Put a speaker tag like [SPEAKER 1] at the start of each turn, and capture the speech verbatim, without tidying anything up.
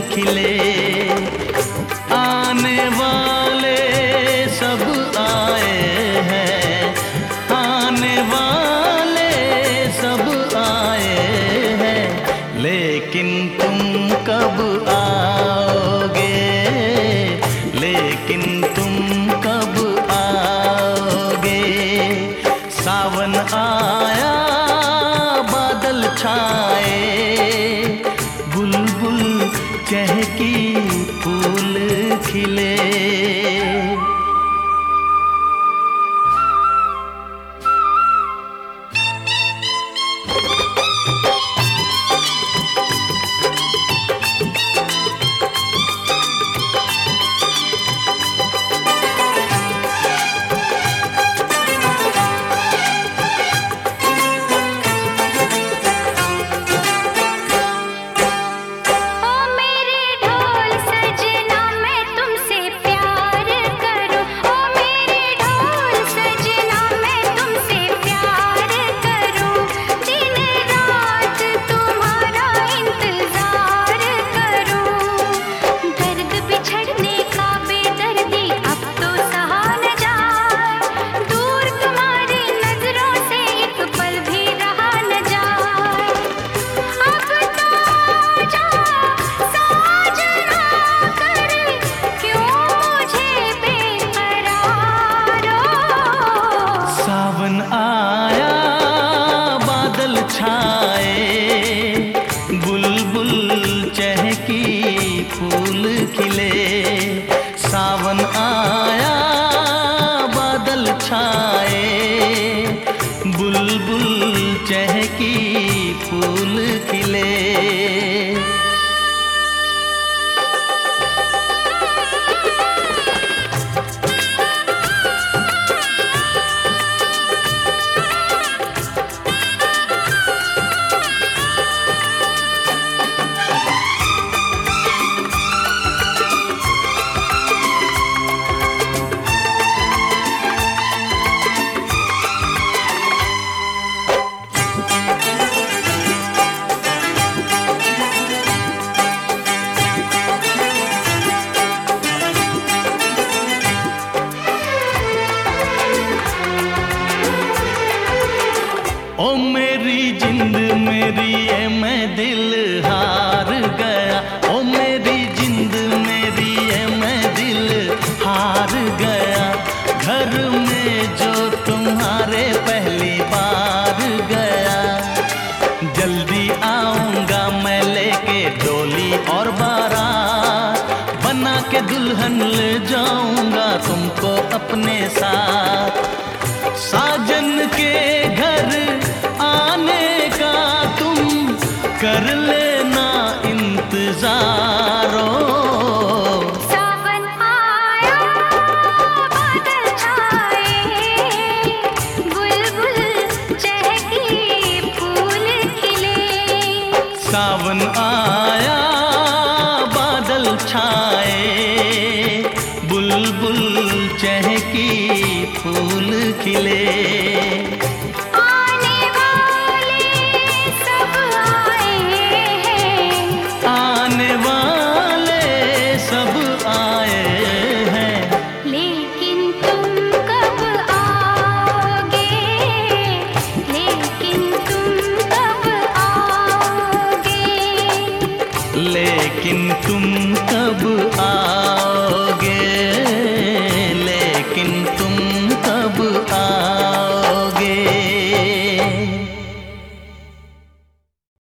[SPEAKER 1] खिले। आने वाले सब आए हैं, आने वाले सब आए हैं, लेकिन तुम कब आओगे, लेकिन तुम कब आओगे। सावन आया बादल छाए, बुलबुल चहकी फूल खिले। आया बादल छाए, बुलबुल चहकी फूल खिले। सावन आया बादल छाए, बुलबुल चहकी फूल खिले। ओ मेरी जिंद मेरी ये मैं दिल हार गया, ओ मेरी जिंद मेरी ये मैं दिल हार गया। घर में जो तुम्हारे पहली बार गया, जल्दी आऊंगा मैं लेके डोली और बारात, बना के दुल्हन ले जाऊंगा तुमको अपने साथ। साजन के घर आने का तुम कर लेना इंतजार।
[SPEAKER 2] सावन आया बादल छाए, बुलबुल चहकी फूल खिले।
[SPEAKER 1] सावन आया बादल छाए, बुलबुल चहकी फूल खिले। लेकिन तुम कब आओ।